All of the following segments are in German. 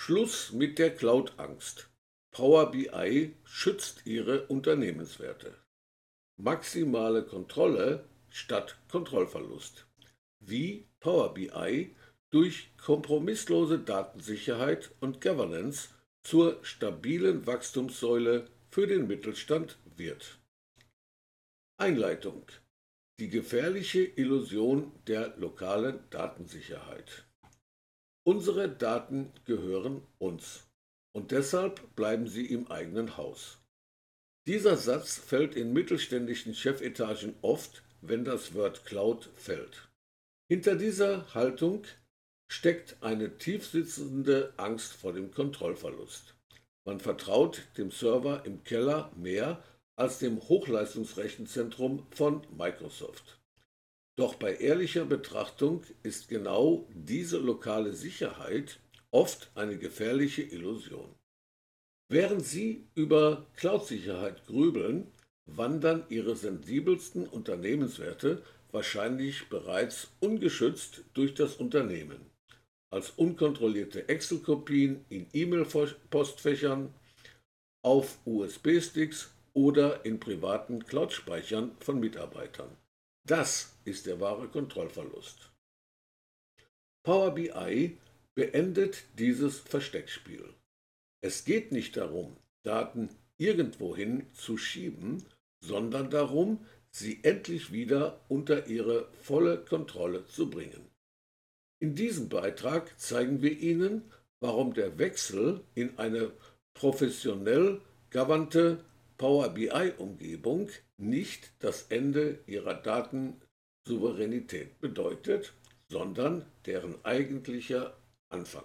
Schluss mit der Cloud-Angst. Power BI schützt Ihre Unternehmenswerte. Maximale Kontrolle statt Kontrollverlust. Wie Power BI durch kompromisslose Datensicherheit und Governance zur stabilen Wachstumssäule für den Mittelstand wird. Einleitung. Die gefährliche Illusion der lokalen Datensicherheit. Unsere Daten gehören uns und deshalb bleiben sie im eigenen Haus. Dieser Satz fällt in mittelständischen Chefetagen oft, wenn das Wort Cloud fällt. Hinter dieser Haltung steckt eine tiefsitzende Angst vor dem Kontrollverlust. Man vertraut dem Server im Keller mehr als dem Hochleistungsrechenzentrum von Microsoft. Doch bei ehrlicher Betrachtung ist genau diese lokale Sicherheit oft eine gefährliche Illusion. Während Sie über Cloud-Sicherheit grübeln, wandern Ihre sensibelsten Unternehmenswerte wahrscheinlich bereits ungeschützt durch das Unternehmen, als unkontrollierte Excel-Kopien in E-Mail-Postfächern, auf USB-Sticks oder in privaten Cloud-Speichern von Mitarbeitern. Das ist der wahre Kontrollverlust. Power BI beendet dieses Versteckspiel. Es geht nicht darum, Daten irgendwohin zu schieben, sondern darum, sie endlich wieder unter Ihre volle Kontrolle zu bringen. In diesem Beitrag zeigen wir Ihnen, warum der Wechsel in eine professionell governte Power BI-Umgebung nicht das Ende Ihrer Datensouveränität bedeutet, sondern deren eigentlicher Anfang.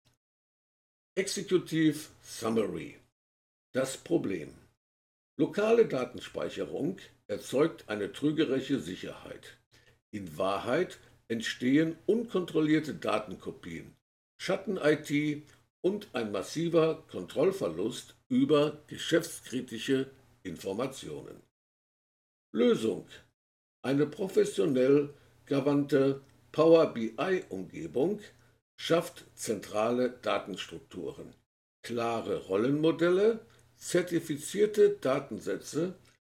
Executive Summary. Das Problem. Lokale Datenspeicherung erzeugt eine trügerische Sicherheit. In Wahrheit entstehen unkontrollierte Datenkopien, Schatten-IT und ein massiver Kontrollverlust über geschäftskritische Informationen. Lösung. Eine professionell governte Power BI-Umgebung schafft zentrale Datenstrukturen, klare Rollenmodelle, zertifizierte Datensätze,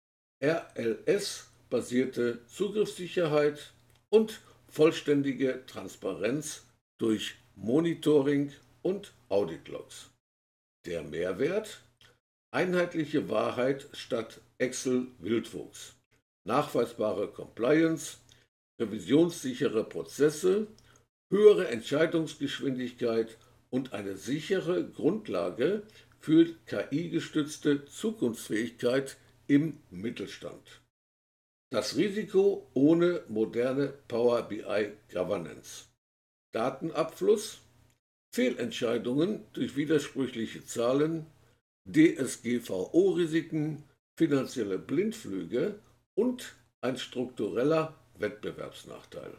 RLS-basierte Zugriffssicherheit und vollständige Transparenz durch Monitoring und Auditlogs. Der Mehrwert? Einheitliche Wahrheit statt Excel-Wildwuchs, nachweisbare Compliance, revisionssichere Prozesse, höhere Entscheidungsgeschwindigkeit und eine sichere Grundlage für KI-gestützte Zukunftsfähigkeit im Mittelstand. Das Risiko ohne moderne Power BI Governance. Datenabfluss, Fehlentscheidungen durch widersprüchliche Zahlen, DSGVO-Risiken, finanzielle Blindflüge und ein struktureller Wettbewerbsnachteil.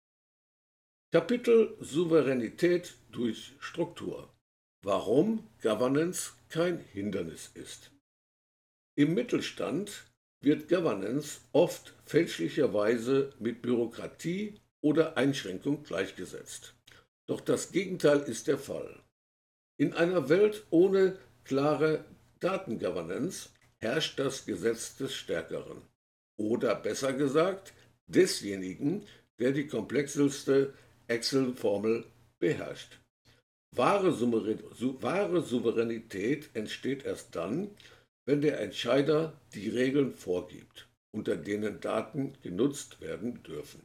Kapitel Souveränität durch Struktur. Warum Governance kein Hindernis ist. Im Mittelstand wird Governance oft fälschlicherweise mit Bürokratie oder Einschränkung gleichgesetzt. Doch das Gegenteil ist der Fall. In einer Welt ohne klare Datengovernance herrscht das Gesetz des Stärkeren. Oder besser gesagt, desjenigen, der die komplexeste Excel-Formel beherrscht. Wahre Souveränität entsteht erst dann, wenn der Entscheider die Regeln vorgibt, unter denen Daten genutzt werden dürfen.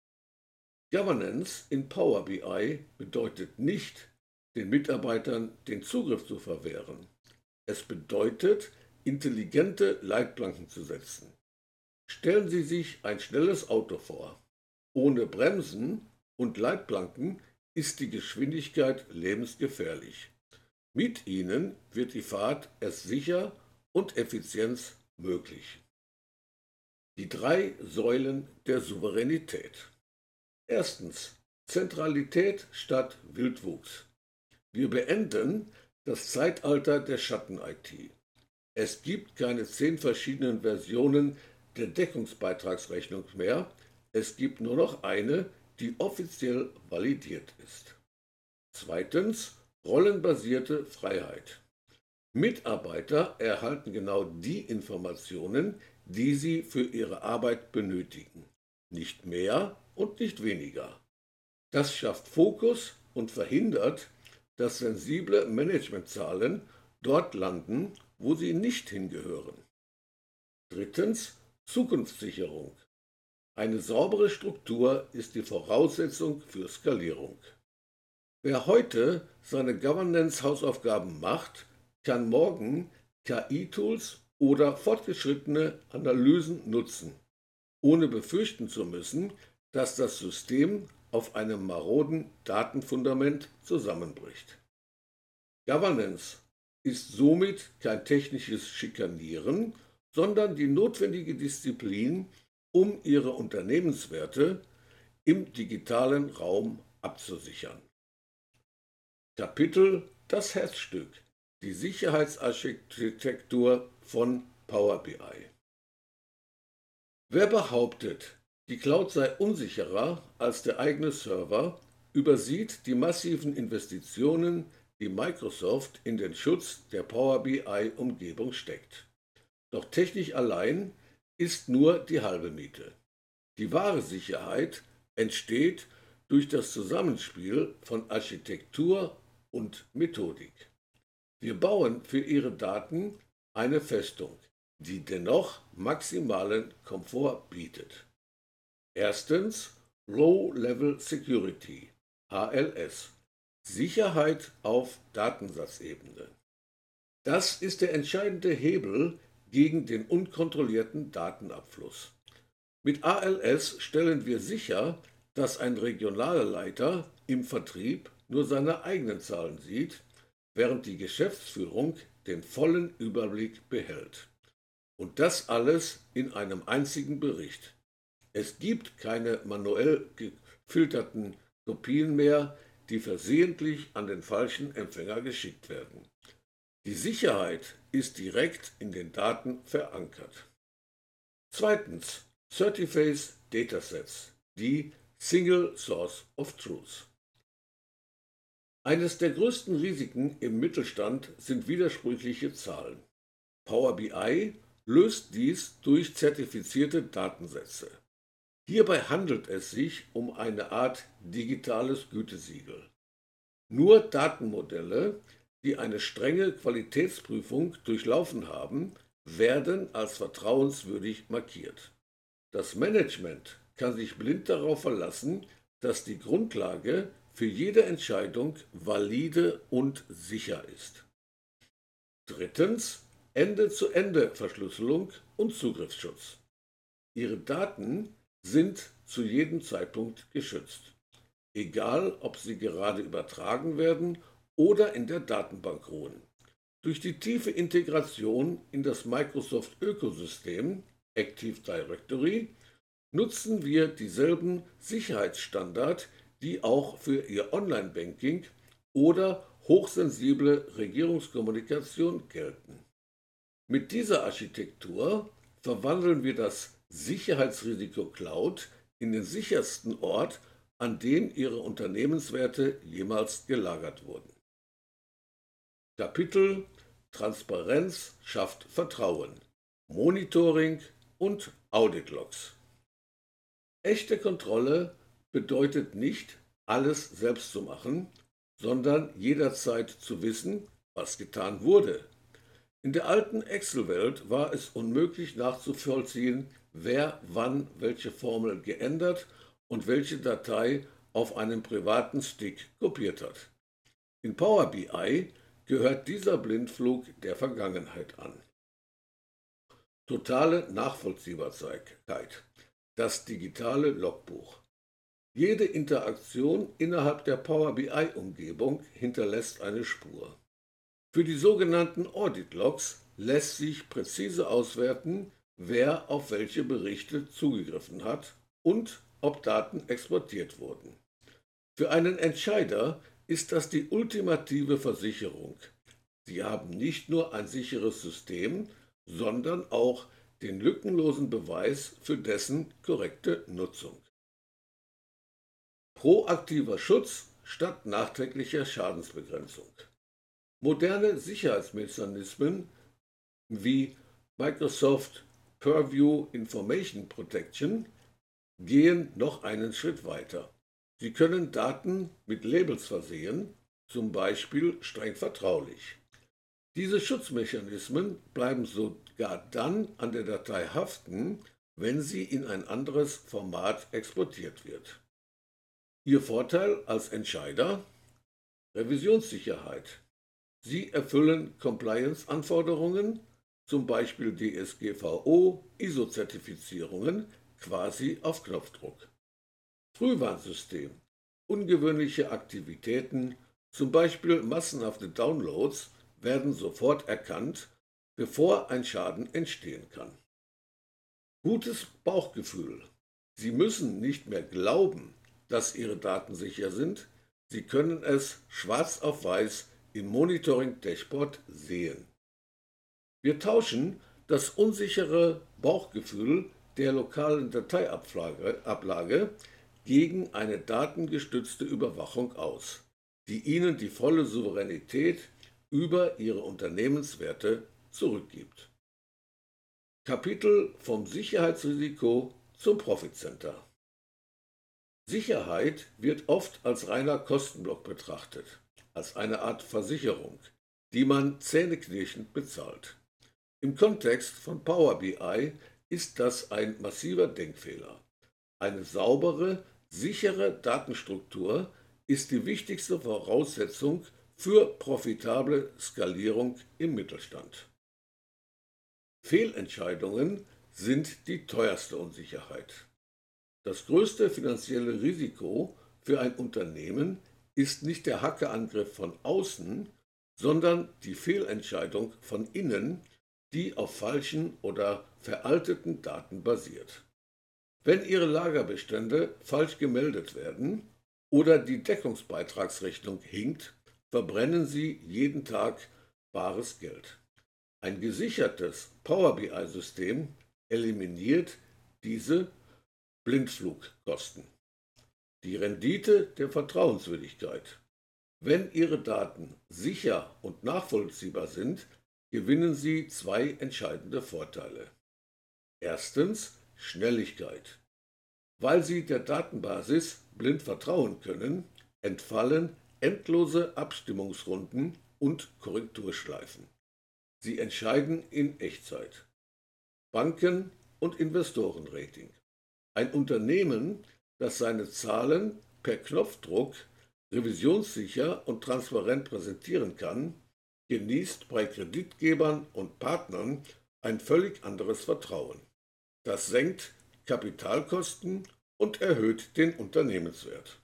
Governance in Power BI bedeutet nicht, den Mitarbeitern den Zugriff zu verwehren. Es bedeutet, intelligente Leitplanken zu setzen. Stellen Sie sich ein schnelles Auto vor. Ohne Bremsen und Leitplanken ist die Geschwindigkeit lebensgefährlich. Mit ihnen wird die Fahrt erst sicher und Effizienz möglich. Die 3 Säulen der Souveränität. Erstens, Zentralität statt Wildwuchs. Wir beenden das Zeitalter der Schatten-IT. Es gibt keine 10 verschiedenen Versionen der Deckungsbeitragsrechnung mehr. Es gibt nur noch eine, die offiziell validiert ist. Zweitens, Rollenbasierte Freiheit. Mitarbeiter erhalten genau die Informationen, die sie für ihre Arbeit benötigen. Nicht mehr und nicht weniger. Das schafft Fokus und verhindert, dass sensible Managementzahlen dort landen, wo sie nicht hingehören. Drittens, Zukunftssicherung. Eine saubere Struktur ist die Voraussetzung für Skalierung. Wer heute seine Governance-Hausaufgaben macht, kann morgen KI-Tools oder fortgeschrittene Analysen nutzen, ohne befürchten zu müssen, dass das System auf einem maroden Datenfundament zusammenbricht. Governance ist somit kein technisches Schikanieren, sondern die notwendige Disziplin, um ihre Unternehmenswerte im digitalen Raum abzusichern. Kapitel Das Herzstück, die Sicherheitsarchitektur von Power BI. Wer behauptet, die Cloud sei unsicherer als der eigene Server, übersieht die massiven Investitionen, die Microsoft in den Schutz der Power BI-Umgebung steckt. Doch technisch allein ist nur die halbe Miete. Die wahre Sicherheit entsteht durch das Zusammenspiel von Architektur und Methodik. Wir bauen für Ihre Daten eine Festung, die dennoch maximalen Komfort bietet. Erstens Low-Level Security, HLS, Sicherheit auf Datensatzebene. Das ist der entscheidende Hebel gegen den unkontrollierten Datenabfluss. Mit ALS stellen wir sicher, dass ein Regionalleiter im Vertrieb nur seine eigenen Zahlen sieht, während die Geschäftsführung den vollen Überblick behält. Und das alles in einem einzigen Bericht. Es gibt keine manuell gefilterten Kopien mehr, die versehentlich an den falschen Empfänger geschickt werden. Die Sicherheit ist direkt in den Daten verankert. Zweitens, Certiphase Datasets, die Single Source of Truth. Eines der größten Risiken im Mittelstand sind widersprüchliche Zahlen. Power BI löst dies durch zertifizierte Datensätze. Hierbei handelt es sich um eine Art digitales Gütesiegel. Nur Datenmodelle, die eine strenge Qualitätsprüfung durchlaufen haben, werden als vertrauenswürdig markiert. Das Management kann sich blind darauf verlassen, dass die Grundlage für jede Entscheidung valide und sicher ist. Drittens, Ende-zu-Ende-Verschlüsselung und Zugriffsschutz. Ihre Daten sind zu jedem Zeitpunkt geschützt, egal ob sie gerade übertragen werden oder in der Datenbank ruhen. Durch die tiefe Integration in das Microsoft-Ökosystem Active Directory nutzen wir dieselben Sicherheitsstandards, die auch für Ihr Online-Banking oder hochsensible Regierungskommunikation gelten. Mit dieser Architektur verwandeln wir das Sicherheitsrisiko Cloud in den sichersten Ort, an dem Ihre Unternehmenswerte jemals gelagert wurden. Kapitel Transparenz schafft Vertrauen, Monitoring und Audit-Logs. Echte Kontrolle bedeutet nicht, alles selbst zu machen, sondern jederzeit zu wissen, was getan wurde. In der alten Excel-Welt war es unmöglich nachzuvollziehen, wer wann welche Formel geändert und welche Datei auf einem privaten Stick kopiert hat. In Power BI gehört dieser Blindflug der Vergangenheit an. Totale Nachvollziehbarkeit, das digitale Logbuch. Jede Interaktion innerhalb der Power BI-Umgebung hinterlässt eine Spur. Für die sogenannten Audit-Logs lässt sich präzise auswerten, wer auf welche Berichte zugegriffen hat und ob Daten exportiert wurden. Für einen Entscheider ist das die ultimative Versicherung. Sie haben nicht nur ein sicheres System, sondern auch den lückenlosen Beweis für dessen korrekte Nutzung. Proaktiver Schutz statt nachträglicher Schadensbegrenzung. Moderne Sicherheitsmechanismen wie Microsoft Purview Information Protection gehen noch einen Schritt weiter. Sie können Daten mit Labels versehen, zum Beispiel streng vertraulich. Diese Schutzmechanismen bleiben sogar dann an der Datei haften, wenn sie in ein anderes Format exportiert wird. Ihr Vorteil als Entscheider? Revisionssicherheit. Sie erfüllen Compliance-Anforderungen, zum Beispiel DSGVO, ISO-Zertifizierungen, quasi auf Knopfdruck. Frühwarnsystem. Ungewöhnliche Aktivitäten, zum Beispiel massenhafte Downloads, werden sofort erkannt, bevor ein Schaden entstehen kann. Gutes Bauchgefühl. Sie müssen nicht mehr glauben, dass Ihre Daten sicher sind, Sie können es schwarz auf weiß im Monitoring-Dashboard sehen. Wir tauschen das unsichere Bauchgefühl der lokalen Dateiablage gegen eine datengestützte Überwachung aus, die Ihnen die volle Souveränität über Ihre Unternehmenswerte zurückgibt. Kapitel vom Sicherheitsrisiko zum Profit Center. Sicherheit wird oft als reiner Kostenblock betrachtet, als eine Art Versicherung, die man zähneknirschend bezahlt. Im Kontext von Power BI ist das ein massiver Denkfehler. Eine saubere, sichere Datenstruktur ist die wichtigste Voraussetzung für profitable Skalierung im Mittelstand. Fehlentscheidungen sind die teuerste Unsicherheit. Das größte finanzielle Risiko für ein Unternehmen ist nicht der Hackerangriff von außen, sondern die Fehlentscheidung von innen, die auf falschen oder veralteten Daten basiert. Wenn Ihre Lagerbestände falsch gemeldet werden oder die Deckungsbeitragsrechnung hinkt, verbrennen Sie jeden Tag bares Geld. Ein gesichertes Power BI-System eliminiert diese Blindflugkosten. Die Rendite der Vertrauenswürdigkeit. Wenn Ihre Daten sicher und nachvollziehbar sind, gewinnen Sie zwei entscheidende Vorteile. Erstens Schnelligkeit. Weil Sie der Datenbasis blind vertrauen können, entfallen endlose Abstimmungsrunden und Korrekturschleifen. Sie entscheiden in Echtzeit. Banken- und Investorenrating. Ein Unternehmen, das seine Zahlen per Knopfdruck revisionssicher und transparent präsentieren kann, genießt bei Kreditgebern und Partnern ein völlig anderes Vertrauen. Das senkt Kapitalkosten und erhöht den Unternehmenswert.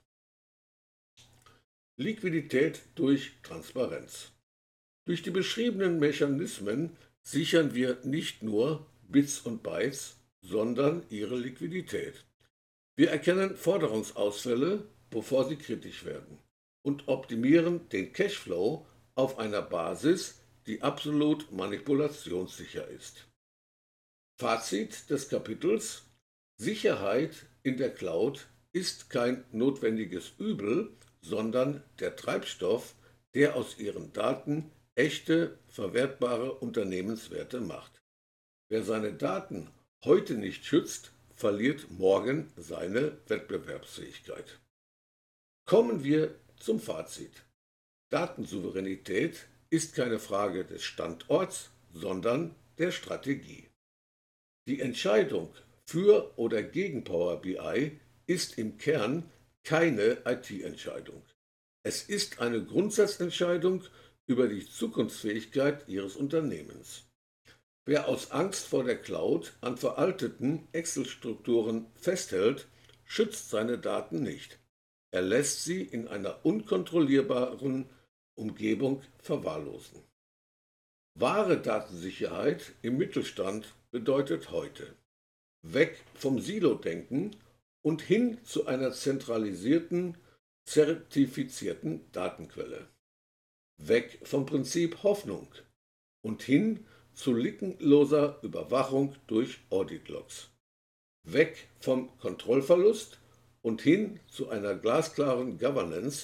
Liquidität durch Transparenz. Durch die beschriebenen Mechanismen sichern wir nicht nur Bits und Bytes, sondern ihre Liquidität. Wir erkennen Forderungsausfälle, bevor sie kritisch werden, und optimieren den Cashflow auf einer Basis, die absolut manipulationssicher ist. Fazit des Kapitels: Sicherheit in der Cloud ist kein notwendiges Übel, sondern der Treibstoff, der aus Ihren Daten echte, verwertbare Unternehmenswerte macht. Wer seine Daten heute nicht schützt, verliert morgen seine Wettbewerbsfähigkeit. Kommen wir zum Fazit. Datensouveränität ist keine Frage des Standorts, sondern der Strategie. Die Entscheidung für oder gegen Power BI ist im Kern keine IT-Entscheidung. Es ist eine Grundsatzentscheidung über die Zukunftsfähigkeit Ihres Unternehmens. Wer aus Angst vor der Cloud an veralteten Excel-Strukturen festhält, schützt seine Daten nicht. Er lässt sie in einer unkontrollierbaren Umgebung verwahrlosen. Wahre Datensicherheit im Mittelstand bedeutet heute: weg vom Silo-Denken und hin zu einer zentralisierten, zertifizierten Datenquelle. Weg vom Prinzip Hoffnung und hin zu lückenloser Überwachung durch Audit-Logs. Weg vom Kontrollverlust und hin zu einer glasklaren Governance,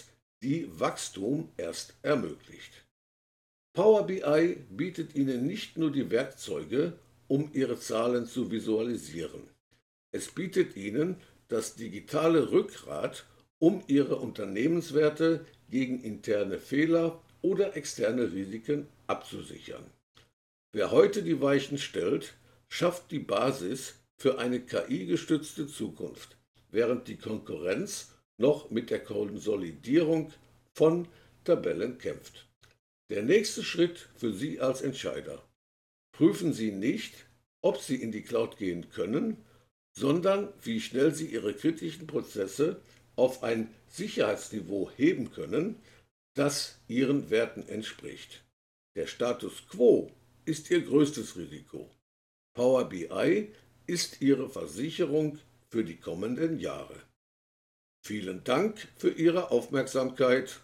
die Wachstum erst ermöglicht. Power BI bietet Ihnen nicht nur die Werkzeuge, um Ihre Zahlen zu visualisieren. Es bietet Ihnen das digitale Rückgrat, um Ihre Unternehmenswerte gegen interne Fehler oder externe Risiken abzusichern. Wer heute die Weichen stellt, schafft die Basis für eine KI-gestützte Zukunft, während die Konkurrenz noch mit der Konsolidierung von Tabellen kämpft. Der nächste Schritt für Sie als Entscheider: Prüfen Sie nicht, ob Sie in die Cloud gehen können, sondern wie schnell Sie Ihre kritischen Prozesse auf ein Sicherheitsniveau heben können, das Ihren Werten entspricht. Der Status quo ist Ihr größtes Risiko. Power BI ist Ihre Versicherung für die kommenden Jahre. Vielen Dank für Ihre Aufmerksamkeit.